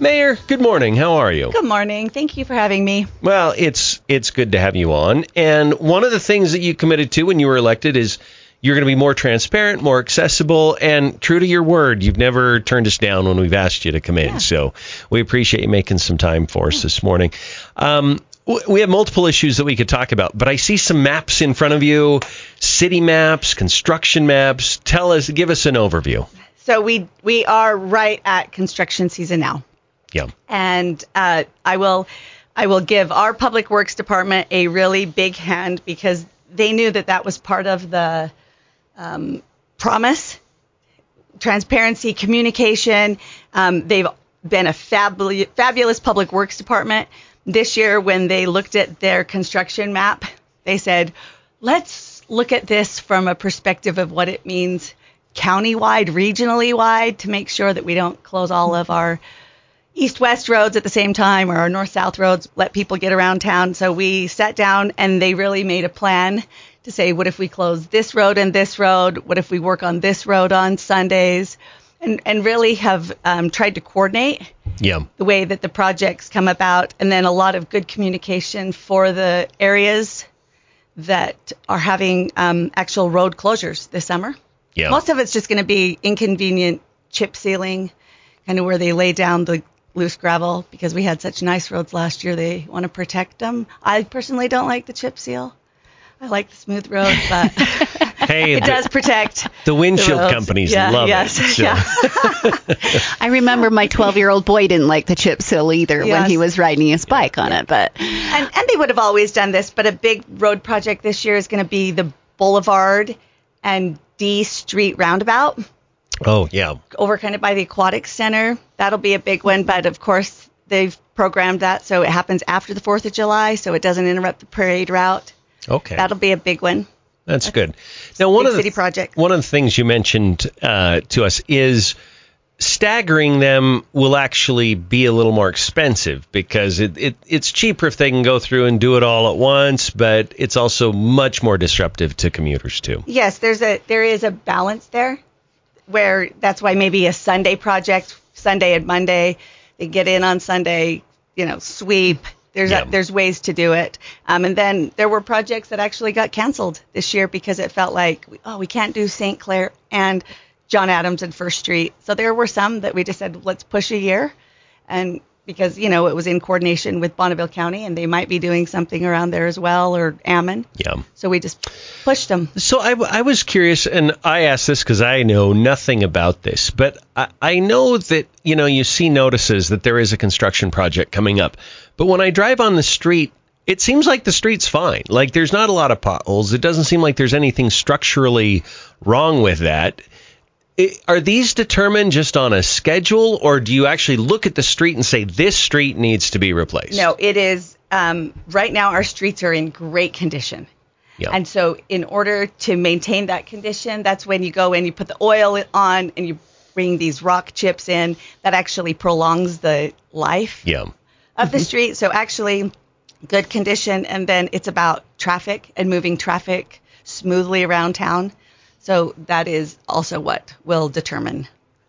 Mayor, good morning. How are you? Good morning. Thank you for having me. Well, it's good to have you on. And one of the things that you committed to when you were elected is you're going to be more transparent, more accessible, and true to your word, you've never turned us down when we've asked you to come in. Yeah. So we appreciate you making some time for us this morning. We have multiple issues that we could talk about, but I see some maps in front of you, city maps, construction maps. Give us an overview. So we are right at construction season now. Yeah. And I will give our Public Works Department a really big hand because they knew that was part of the promise, transparency, communication. They've been a fabulous Public Works Department. This year, when they looked at their construction map, they said, let's look at this from a perspective of what it means county-wide, regionally wide, to make sure that we don't close all of our east-west roads at the same time or our north-south roads, let people get around town. So we sat down and they really made a plan to say, what if we close this road and this road? What if we work on this road on Sundays? And really have tried to coordinate the way that the projects come about, and then a lot of good communication for the areas that are having actual road closures this summer. Yeah. Most of it's just going to be inconvenient chip sealing, kind of where they lay down the loose gravel, because we had such nice roads last year. They want to protect them. I personally don't like the chip seal. I like the smooth road, but hey, it does protect the windshield companies. Love it. So. Yeah. I remember my 12-year-old boy didn't like the chip seal either when he was riding his bike on it. But and they would have always done this, but a big road project this year is going to be the Boulevard and D Street roundabout. Oh, yeah. Over kind of by the Aquatic Center. That'll be a big one, but of course they've programmed that so it happens after the 4th of July, so it doesn't interrupt the parade route. Okay. That'll be a big one. That's good. Now, one of the things you mentioned to us is staggering them will actually be a little more expensive because it's cheaper if they can go through and do it all at once, but it's also much more disruptive to commuters too. Yes, there is a balance there where that's why maybe a Sunday project, Sunday and Monday, they get in on Sunday, sweep. There's ways to do it. And then there were projects that actually got canceled this year because it felt like, we can't do St. Clair and John Adams and First Street. So there were some that we just said, let's push a year. And because, it was in coordination with Bonneville County and they might be doing something around there as well, or Ammon. Yeah. So we just pushed them. So I was curious, and I asked this because I know nothing about this, but I know that, you see notices that there is a construction project coming up. But when I drive on the street, it seems like the street's fine. Like there's not a lot of potholes. It doesn't seem like there's anything structurally wrong with that. Are these determined just on a schedule, or do you actually look at the street and say this street needs to be replaced? No, it is. Right now, our streets are in great condition. Yeah. And so in order to maintain that condition, that's when you go in, you put the oil on, and you bring these rock chips in. That actually prolongs the life of the street. So actually, good condition. And then it's about traffic and moving traffic smoothly around town. So that is also what will determine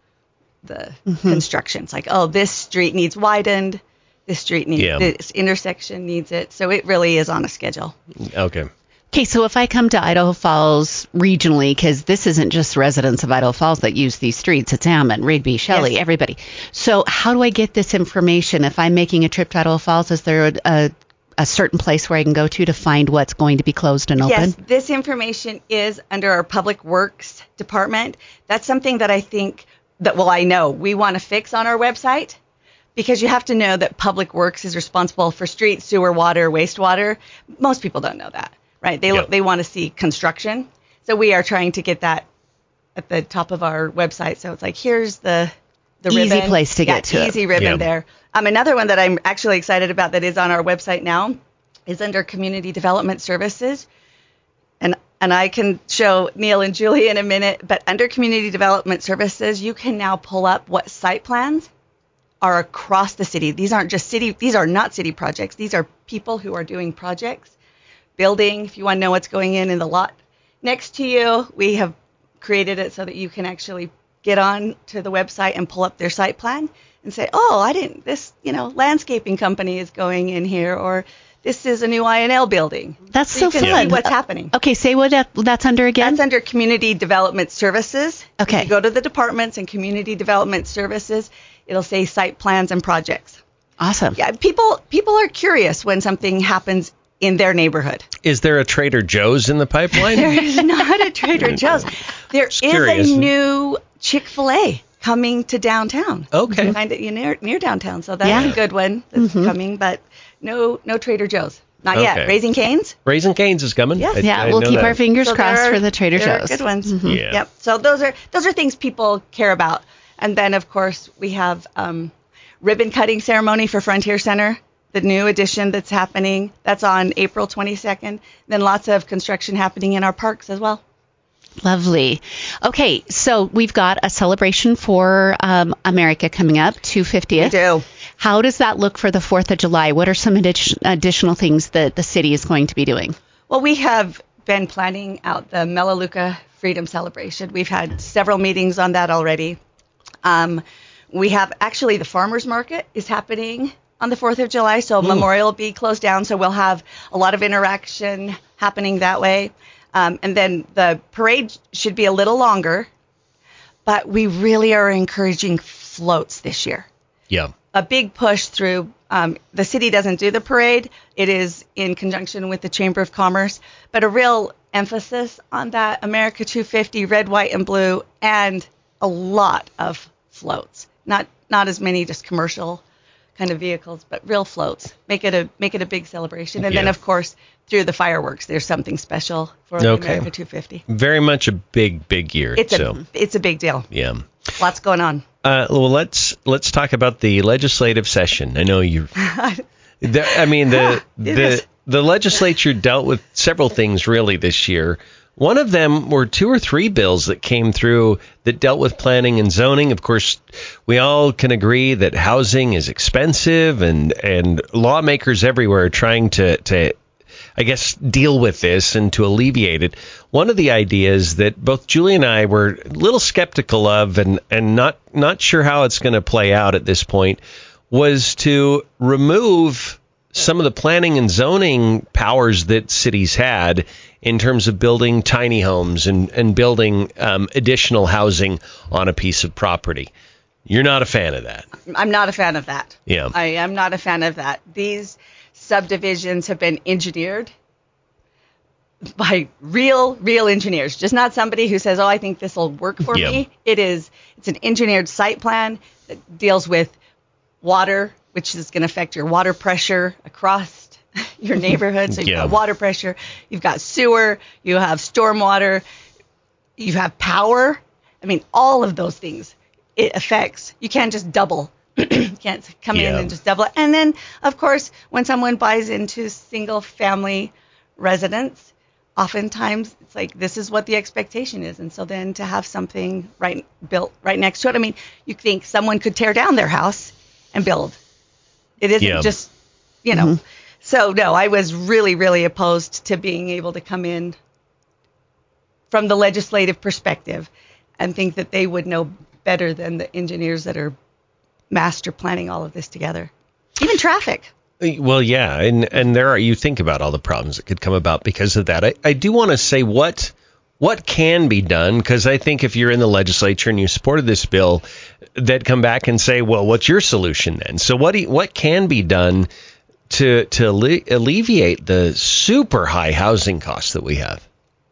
the construction. It's like, this street needs widened. This street needs this intersection needs it. So it really is on a schedule. Okay. Okay, so if I come to Idaho Falls regionally, because this isn't just residents of Idaho Falls that use these streets, it's Ammon, Rigby, Shelley, everybody. So how do I get this information? If I'm making a trip to Idaho Falls, is there a certain place where I can go to find what's going to be closed and open? Yes, this information is under our Public Works Department. That's something that I think I know we want to fix on our website, because you have to know that Public Works is responsible for street, sewer, water, wastewater. Most people don't know that, right? They want to see construction. So we are trying to get that at the top of our website. So it's like, here's the easy ribbon. place to get to easy ribbon there. Another one that I'm actually excited about that is on our website now is under Community Development Services. And I can show Neil and Julie in a minute, but under Community Development Services, you can now pull up what site plans are across the city. These are not city projects. These are people who are doing projects, building. If you want to know what's going in the lot next to you, we have created it so that you can actually get on to the website and pull up their site plan and say, oh, this landscaping company is going in here, or this is a new INL building. That's so you can fun. see what's happening. Okay, say what that's under again. That's under Community Development Services. Okay. You go to the departments and Community Development Services. It'll say site plans and projects. Awesome. Yeah, people are curious when something happens in their neighborhood. Is there a Trader Joe's in the pipeline? There is not a Trader Joe's. There is curious. a new Chick-fil-A coming to downtown. Okay. You can find it near downtown, so that's a good one that's coming, but no Trader Joe's. Not yet. Raising Cane's? Raising Cane's is coming. Yes. Yeah, we'll keep our fingers crossed for the Trader there Joe's. Are good ones. Yeah. Yep. So those are things people care about. And then, of course, we have ribbon cutting ceremony for Frontier Center, the new addition that's happening. That's on April 22nd. Then lots of construction happening in our parks as well. Lovely. Okay, so we've got a celebration for America coming up, 250th. We do. How does that look for the 4th of July? What are some additional things that the city is going to be doing? Well, we have been planning out the Melaleuca Freedom Celebration. We've had several meetings on that already. We have actually the farmers market is happening on the 4th of July, so Memorial will be closed down, so we'll have a lot of interaction happening that way. And then the parade should be a little longer, but we really are encouraging floats this year. Yeah. A big push through, the city doesn't do the parade. It is in conjunction with the Chamber of Commerce, but a real emphasis on that America 250, red, white, and blue, and a lot of floats. Not as many just commercial kind of vehicles, but real floats. Make it a big celebration. And then, of course, through the fireworks, there's something special for the America 250. Very much a big year. It's a big deal. Yeah. Lots going on. Well, let's talk about the legislative session. I know you. The legislature dealt with several things really this year. One of them were 2 or 3 bills that came through that dealt with planning and zoning. Of course, we all can agree that housing is expensive, and lawmakers everywhere are trying to I guess, deal with this and to alleviate it. One of the ideas that both Julie and I were a little skeptical of and not sure how it's going to play out at this point was to remove some of the planning and zoning powers that cities had in terms of building tiny homes and building additional housing on a piece of property. You're not a fan of that. I'm not a fan of that. Yeah. I am not a fan of that. These subdivisions have been engineered by real engineers, just not somebody who says, oh, I think this will work for me. It's an engineered site plan that deals with water, which is going to affect your water pressure across your neighborhood. So you've got water pressure, you've got sewer, you have stormwater, you have power. I mean, all of those things it affects. You can't just double. You can't come in and just double it. And then, of course, when someone buys into single family residence, oftentimes it's like, this is what the expectation is. And so then to have something built right next to it, I mean, you think someone could tear down their house and build. It isn't just, So, no, I was really opposed to being able to come in from the legislative perspective and think that they would know better than the engineers that are master planning all of this together. Even traffic. Well, yeah, and there are, you think about all the problems that could come about because of that. I do want to say what can be done, because I think if you're in the legislature and you supported this bill, they'd come back and say, well, what's your solution then? So what can be done to alleviate the super high housing costs that we have?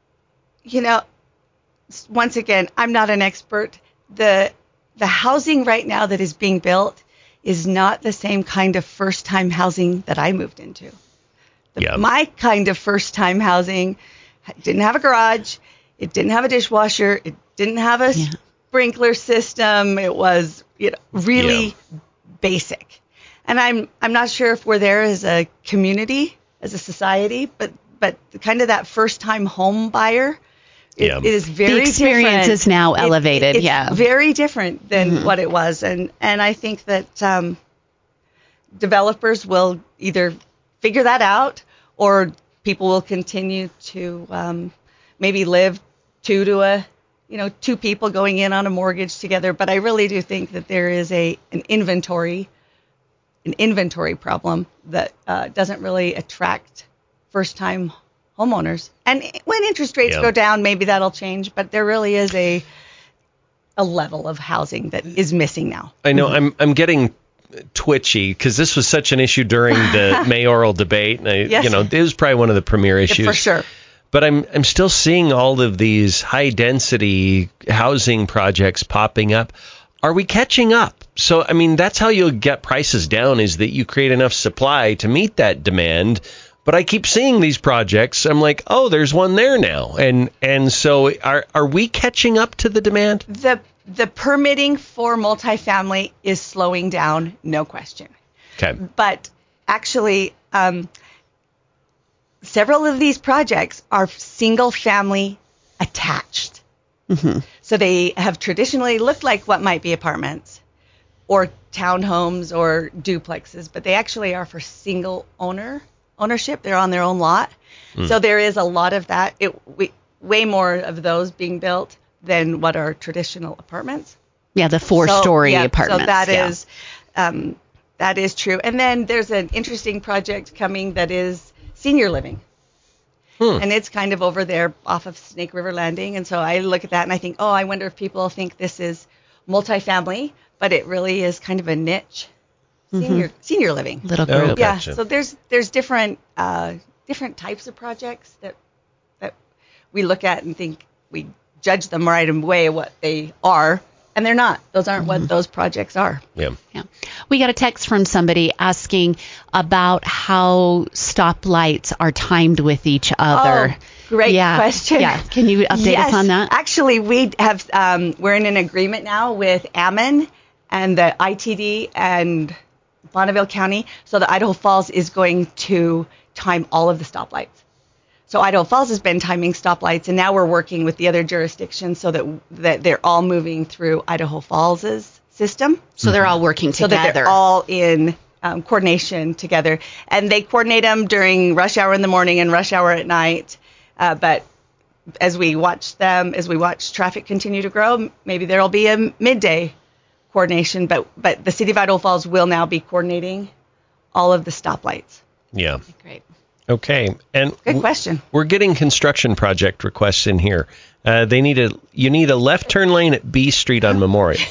Once again, I'm not an expert. The housing right now that is being built is not the same kind of first-time housing that I moved into. My kind of first-time housing didn't have a garage. It didn't have a dishwasher. It didn't have a sprinkler system. It was really basic. And I'm not sure if we're there as a community, as a society, but kind of that first-time home buyer. It is very different. The experience is now elevated. It's very different than what it was. And I think that developers will either figure that out, or people will continue to maybe live 2 to a two people going in on a mortgage together. But I really do think that there is an inventory problem that doesn't really attract first-time homeowners. And when interest rates go down, maybe that'll change. But there really is a level of housing that is missing now. I know. I'm getting twitchy because this was such an issue during the mayoral debate. And it was probably one of the premier issues. Yeah, for sure. But I'm still seeing all of these high-density housing projects popping up. Are we catching up? So, I mean, that's how you'll get prices down, is that you create enough supply to meet that demand. But I keep seeing these projects. I'm like, oh, there's one there now. And so are we catching up to the demand? The permitting for multifamily is slowing down, no question. Okay. But actually, several of these projects are single-family attached. Mm-hmm. So they have traditionally looked like what might be apartments or townhomes or duplexes, but they actually are for single ownership. They're on their own lot. So there is a lot of that. Way more of those being built than what are traditional apartments. Yeah, the 4-story apartments. So that is true. And then there's an interesting project coming that is senior living. And it's kind of over there off of Snake River Landing. And so I look at that and I think, I wonder if people think this is multifamily, but it really is kind of a niche senior living. Little group. Yeah. Gotcha. So there's different types of projects that we look at and think we judge them right away what they are. And they're not. Those aren't what those projects are. Yeah. We got a text from somebody asking about how stoplights are timed with each other. Oh, great question. Yeah. Can you update us on that? Actually, we have we're in an agreement now with Ammon and the ITD and Bonneville County. So the Idaho Falls is going to time all of the stoplights. So Idaho Falls has been timing stoplights, and now we're working with the other jurisdictions so that they're all moving through Idaho Falls' system. So they're all working together. So that they're all in coordination together. And they coordinate them during rush hour in the morning and rush hour at night. But as we watch traffic continue to grow, maybe there'll be a midday coordination. But the city of Idaho Falls will now be coordinating all of the stoplights. Yeah. Great. Okay. And good question. We're getting construction project requests in here. You need a left turn lane at B Street on Memorial.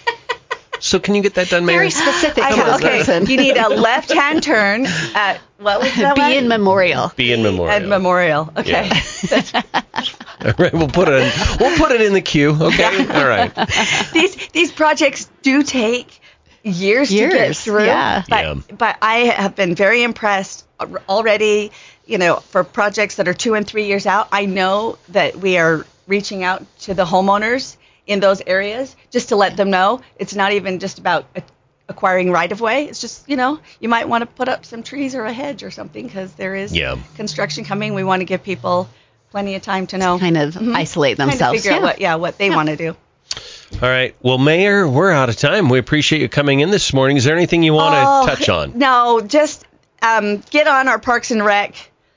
So can you get that done, Mayor? Very specific. Okay. You need a left-hand turn at what was that one? B in Memorial. B in Memorial. At Memorial. Okay. Yeah. All right. We'll put it in the queue. Okay. All right. These projects do take years to get through. Yeah. But I have been very impressed already, for projects that are 2 and 3 years out. I know that we are reaching out to the homeowners in those areas just to let them know it's not even just about acquiring right of way. It's just, you might want to put up some trees or a hedge or something because there is construction coming. We want to give people plenty of time to know. Kind of isolate themselves. Kind of figure out what they want to do. All right. Well, Mayor, we're out of time. We appreciate you coming in this morning. Is there anything you want to touch on? No, just get on our Parks and Rec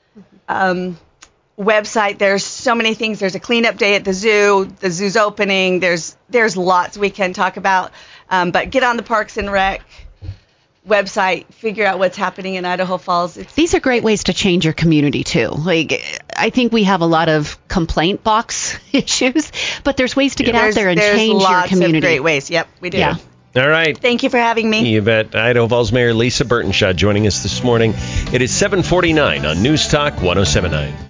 website. There's so many things. There's a cleanup day at the zoo. The zoo's opening. There's lots we can talk about. But get on the Parks and Rec website. Figure out what's happening in Idaho Falls. These are great ways to change your community too. Like, I think we have a lot of complaint box issues, but there's ways to get out there and change your community. There's lots of great ways. Yep, we do. Yeah. All right. Thank you for having me. You bet. Idaho Falls Mayor Lisa Burtonshaw joining us this morning. It is 7:49 on News Talk 1079.